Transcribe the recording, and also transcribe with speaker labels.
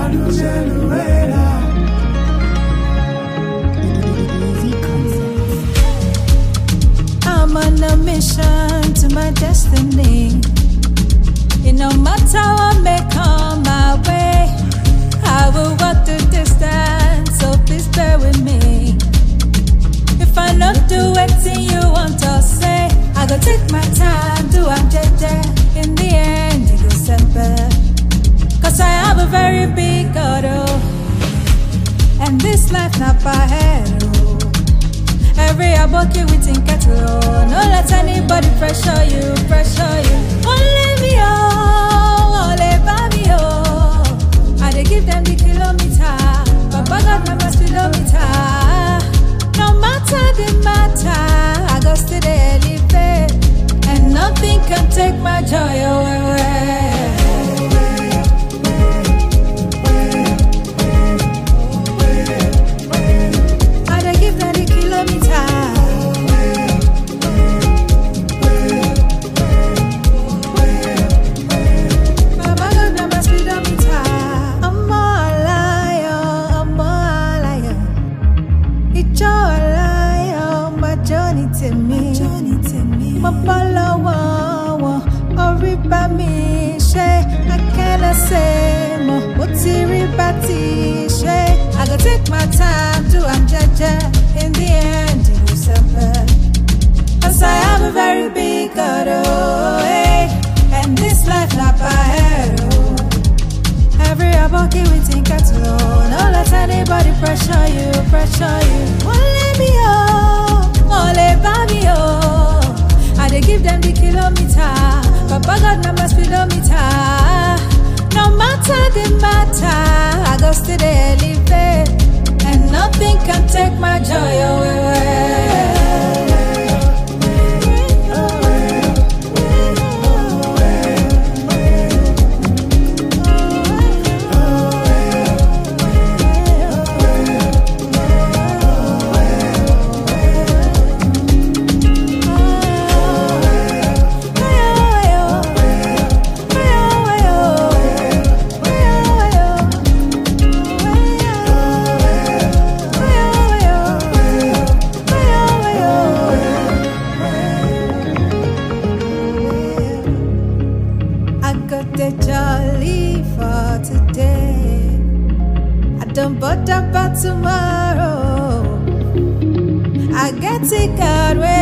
Speaker 1: I'm on a mission to my destiny. No matter what may come my way, I will walk the distance, so please bear with me. If I not do anything you want to say, I go take my time, do I'm jeje. In the end, you go sempe. Cause I have a very big God, and this life not by head, Every aboki we think at all. No let anybody pressure you. Only me, only baby, I dey give them the kilometer, but God my speedometer. No matter the matter, I go still dey elevate, and nothing can take my joy away. I go take my time to I'm jeje. In the end, you will suffer. Cause I have a very big God, and this life not by head, Every aboki we think at all. No let anybody pressure you. Only me, only baby, I dey give them the kilometer, but God na my speedometer. No matter the matter, I go still dey elevate, and nothing can take my joy away. Jolly for today, I don't bother about tomorrow. I get it God way.